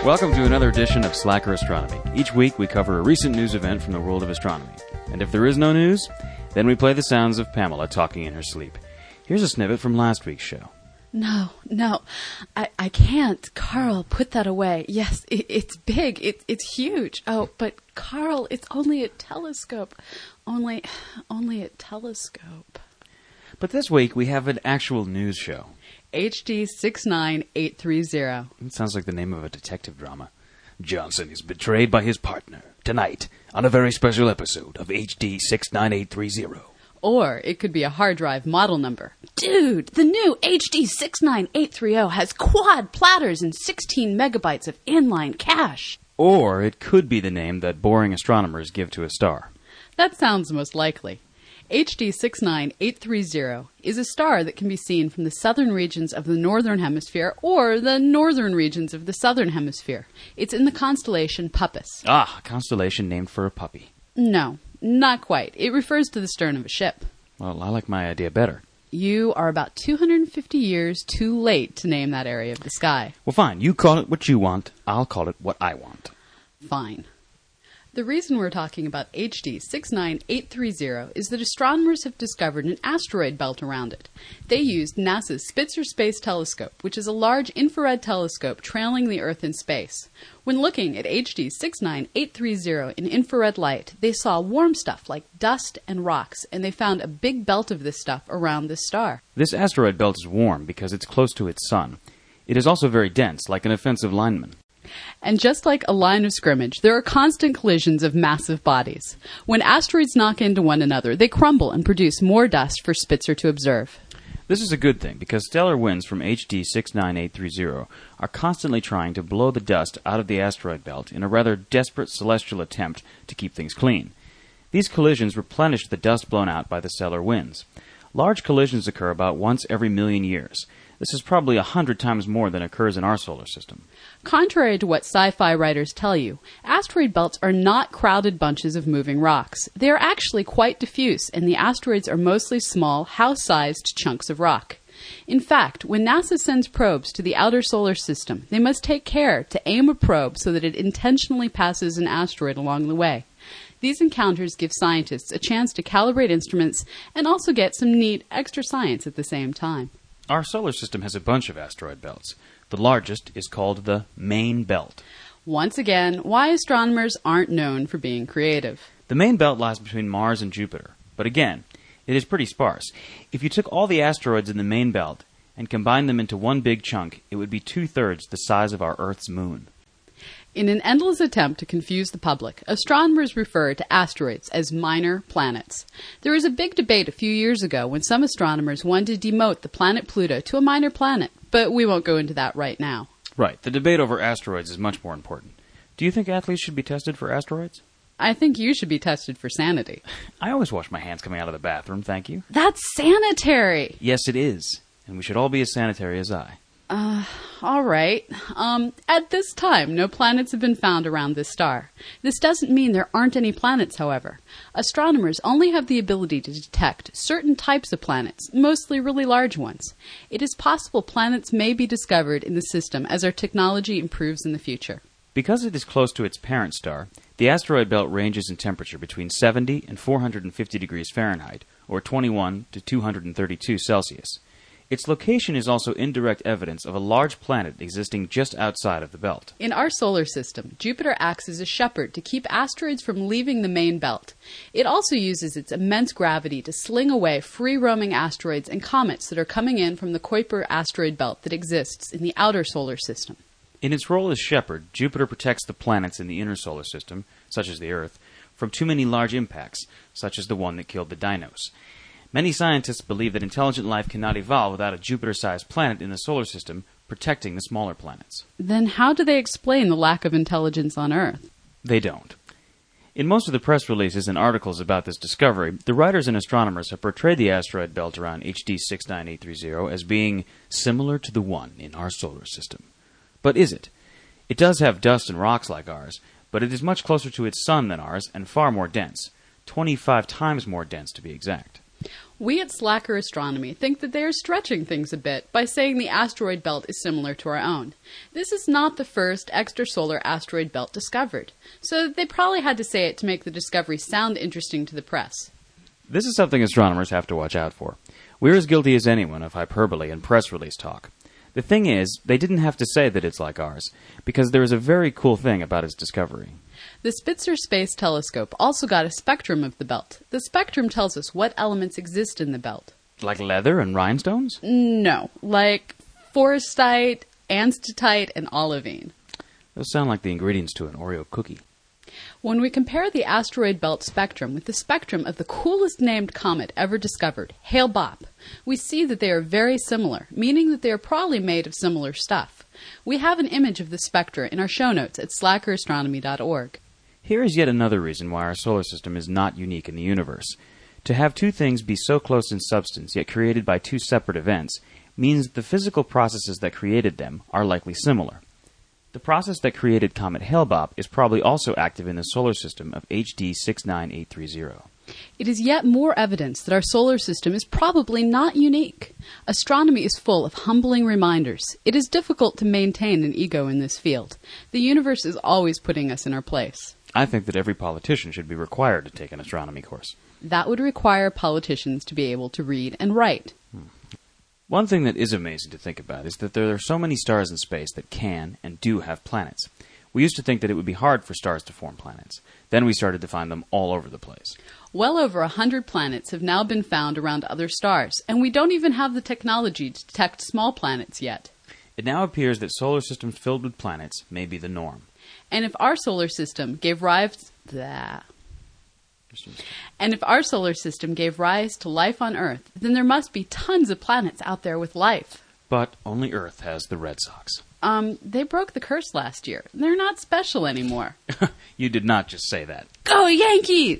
Welcome to another edition of Slacker Astronomy. Each week we cover a recent news event from the world of astronomy. And if there is no news, then we play the sounds of Pamela talking in her sleep. Here's a snippet from last week's show. No, I can't. Carl, put that away. Yes, it's big. It's huge. Oh, but Carl, it's only a telescope. Only a telescope. But this week we have an actual news show. HD 69830. It sounds like the name of a detective drama. Johnson is betrayed by his partner tonight on a very special episode of HD 69830. Or it could be a hard drive model number. Dude, the new HD 69830 has quad platters and 16 megabytes of inline cache. Or it could be the name that boring astronomers give to a star. That sounds most likely. HD 69830 is a star that can be seen from the southern regions of the northern hemisphere or the northern regions of the southern hemisphere. It's in the constellation Puppis. Ah, a constellation named for a puppy. No, not quite. It refers to the stern of a ship. Well, I like my idea better. You are about 250 years too late to name that area of the sky. Well, fine. You call it what you want. I'll call it what I want. Fine. The reason we're talking about HD 69830 is that astronomers have discovered an asteroid belt around it. They used NASA's Spitzer Space Telescope, which is a large infrared telescope trailing the Earth in space. When looking at HD 69830 in infrared light, they saw warm stuff like dust and rocks, and they found a big belt of this stuff around this star. This asteroid belt is warm because it's close to its sun. It is also very dense, like an offensive lineman. And just like a line of scrimmage, there are constant collisions of massive bodies. When asteroids knock into one another, they crumble and produce more dust for Spitzer to observe. This is a good thing because stellar winds from HD 69830 are constantly trying to blow the dust out of the asteroid belt in a rather desperate celestial attempt to keep things clean. These collisions replenish the dust blown out by the stellar winds. Large collisions occur about once every million years. This is probably 100 times more than occurs in our solar system. Contrary to what sci-fi writers tell you, asteroid belts are not crowded bunches of moving rocks. They are actually quite diffuse, and the asteroids are mostly small, house-sized chunks of rock. In fact, when NASA sends probes to the outer solar system, they must take care to aim a probe so that it intentionally passes an asteroid along the way. These encounters give scientists a chance to calibrate instruments and also get some neat extra science at the same time. Our solar system has a bunch of asteroid belts. The largest is called the main belt. Once again, why astronomers aren't known for being creative. The main belt lies between Mars and Jupiter. But again, it is pretty sparse. If you took all the asteroids in the main belt and combined them into one big chunk, it would be 2/3 the size of our Earth's moon. In an endless attempt to confuse the public, astronomers refer to asteroids as minor planets. There was a big debate a few years ago when some astronomers wanted to demote the planet Pluto to a minor planet, but we won't go into that right now. Right. The debate over asteroids is much more important. Do you think athletes should be tested for asteroids? I think you should be tested for sanity. I always wash my hands coming out of the bathroom, thank you. That's sanitary! Yes, it is. And we should all be as sanitary as I. All right. At this time, no planets have been found around this star. This doesn't mean there aren't any planets, however. Astronomers only have the ability to detect certain types of planets, mostly really large ones. It is possible planets may be discovered in the system as our technology improves in the future. Because it is close to its parent star, the asteroid belt ranges in temperature between 70 and 450 degrees Fahrenheit, or 21 to 232 Celsius. Its location is also indirect evidence of a large planet existing just outside of the belt. In our solar system, Jupiter acts as a shepherd to keep asteroids from leaving the main belt. It also uses its immense gravity to sling away free-roaming asteroids and comets that are coming in from the Kuiper asteroid belt that exists in the outer solar system. In its role as shepherd, Jupiter protects the planets in the inner solar system, such as the Earth, from too many large impacts, such as the one that killed the dinos. Many scientists believe that intelligent life cannot evolve without a Jupiter-sized planet in the solar system protecting the smaller planets. Then how do they explain the lack of intelligence on Earth? They don't. In most of the press releases and articles about this discovery, the writers and astronomers have portrayed the asteroid belt around HD 69830 as being similar to the one in our solar system. But is it? It does have dust and rocks like ours, but it is much closer to its sun than ours and far more dense, 25 times more dense to be exact. We at Slacker Astronomy think that they are stretching things a bit by saying the asteroid belt is similar to our own. This is not the first extrasolar asteroid belt discovered, so they probably had to say it to make the discovery sound interesting to the press. This is something astronomers have to watch out for. We're as guilty as anyone of hyperbole and press release talk. The thing is, they didn't have to say that it's like ours, because there is a very cool thing about its discovery. The Spitzer Space Telescope also got a spectrum of the belt. The spectrum tells us what elements exist in the belt. Like leather and rhinestones? No, like forestite, anstatite, and olivine. Those sound like the ingredients to an Oreo cookie. When we compare the asteroid belt spectrum with the spectrum of the coolest named comet ever discovered, Hale-Bopp, we see that they are very similar, meaning that they are probably made of similar stuff. We have an image of the spectra in our show notes at slackerastronomy.org. Here is yet another reason why our solar system is not unique in the universe. To have two things be so close in substance yet created by two separate events means that the physical processes that created them are likely similar. The process that created Comet Hale-Bopp is probably also active in the solar system of HD 69830. It is yet more evidence that our solar system is probably not unique. Astronomy is full of humbling reminders. It is difficult to maintain an ego in this field. The universe is always putting us in our place. I think that every politician should be required to take an astronomy course. That would require politicians to be able to read and write. One thing that is amazing to think about is that there are so many stars in space that can and do have planets. We used to think that it would be hard for stars to form planets. Then we started to find them all over the place. Well over 100 planets have now been found around other stars, and we don't even have the technology to detect small planets yet. It now appears that solar systems filled with planets may be the norm. And if our solar system gave rise to life on Earth, then there must be tons of planets out there with life. But only Earth has the Red Sox. They broke the curse last year. They're not special anymore. You did not just say that. Go Yankees!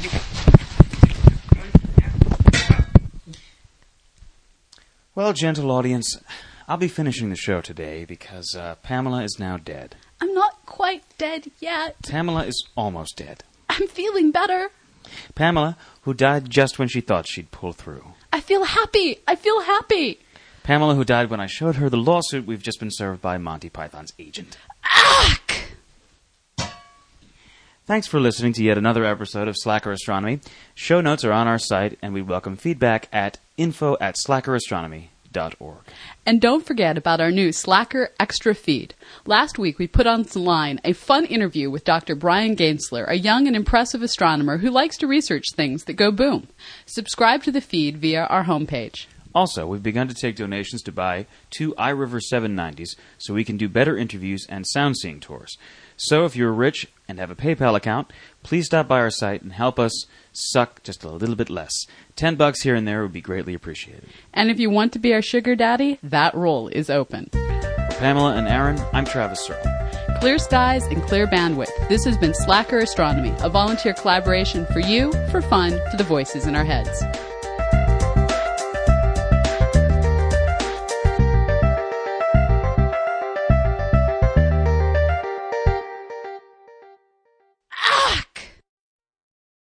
Well, gentle audience, I'll be finishing the show today because Pamela is now dead. I'm not quite dead yet. Pamela is almost dead. I'm feeling better. Pamela, who died just when she thought she'd pull through. I feel happy. Pamela, who died when I showed her the lawsuit we've just been served by Monty Python's agent. Ack! Thanks for listening to yet another episode of Slacker Astronomy. Show notes are on our site, and we welcome feedback at info@slackerastronomy.org. And don't forget about our new Slacker Extra feed. Last week we put online a fun interview with Dr. Brian Gainsler, a young and impressive astronomer who likes to research things that go boom. Subscribe to the feed via our homepage. Also, we've begun to take donations to buy 2 iRiver 790s so we can do better interviews and sound-seeing tours. So if you're rich and have a PayPal account, please stop by our site and help us suck just a little bit less. $10 here and there would be greatly appreciated. And if you want to be our sugar daddy, that role is open. For Pamela and Aaron, I'm Travis Searle. Clear skies and clear bandwidth. This has been Slacker Astronomy, a volunteer collaboration for you, for fun, for the voices in our heads.